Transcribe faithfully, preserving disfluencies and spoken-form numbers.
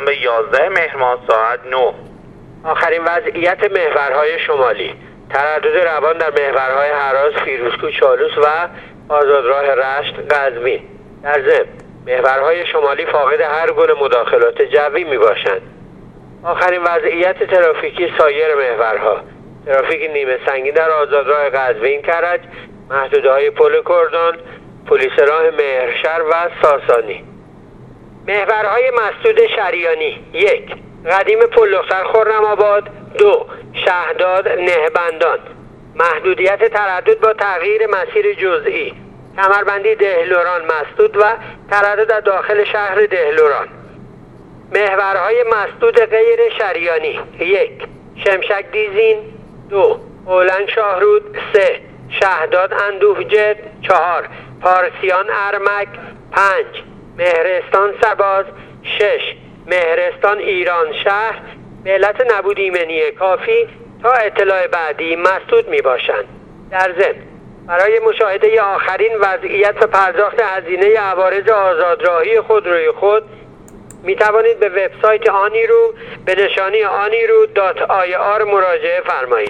شنبه یازده مهر ماه ساعت نه. آخرین وضعیت محورهای شمالی: تردد روان در محورهای هراز، فیروزکوه، چالوس و آزادراه رشت، قزوین. در ضمن محورهای شمالی فاقد هر گونه مداخلات جوی می باشند. آخرین وضعیت ترافیکی سایر محورها: ترافیک نیمه سنگین در آزادراه قزوین کرج، محدوده‌های پل کردان، پلیس راه مهرشهر و ساسانی. محورهای مسدود شریانی: یک، قدیم پل دختر خرم‌آباد. دو، شهداد نهبندان. محدودیت تردد با تغییر مسیر جزئی: کمربندی دهلوران مسدود و تردد در داخل شهر دهلوران. محورهای مسدود غیر شریانی: یک، شمشک دیزین. دو، اولنگ شاهرود. سه، شهداد اندوهجد. چهار، پارسیان ارمک. پنج، مهرستان سرباز. شش، مهرستان ایران شهر. به علت نبود ایمنی کافی تا اطلاع بعدی مسدود می باشند. در ضمن برای مشاهده آخرین وضعیت و پرداخت هزینه عوارض آزادراهی خودروی خود می توانید به وبسایت آنیرو به نشانی آنیرو دات آی آر مراجعه فرمایید.